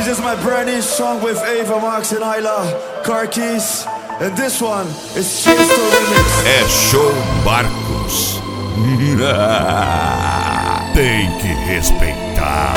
This is my brand new song with Ava Max and Ayla, Car Keys. And this one is Chase the Remix. É show Barcos. Tem que respeitar.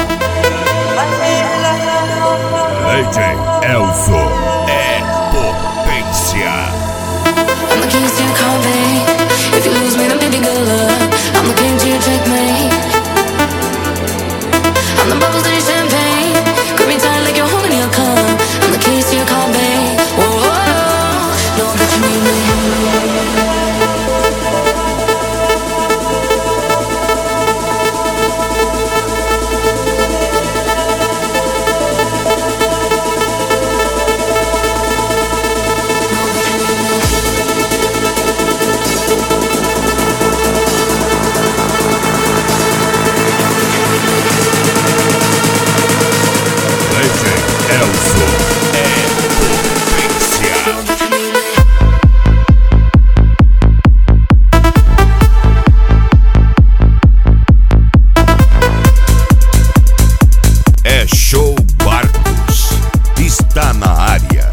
DJ Elzo é potência. I'm the king to your car, babe. If you lose me, then baby, good luck. I'm the king to your checkmate. I'm the bubbles to your champagne. Grip me tight like you're holding your cup. I'm the keys to your car, babe. Whoa, whoa, whoa. Know that you need me. Show Barcos está na área.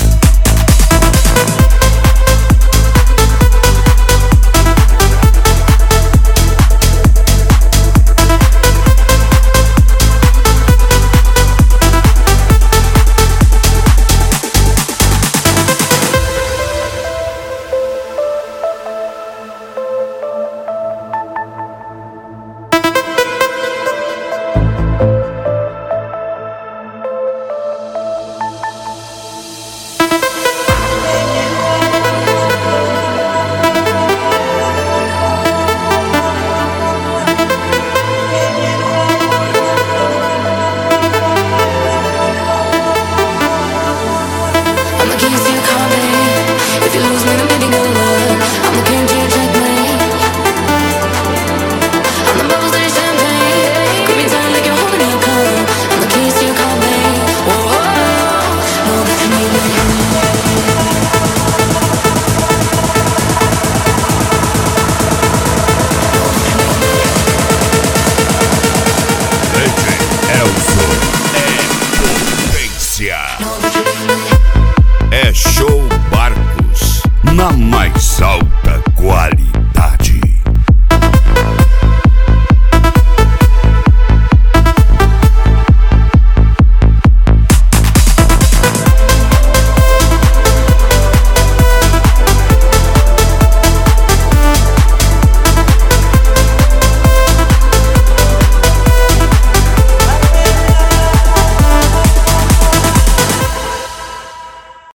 É show Barcos na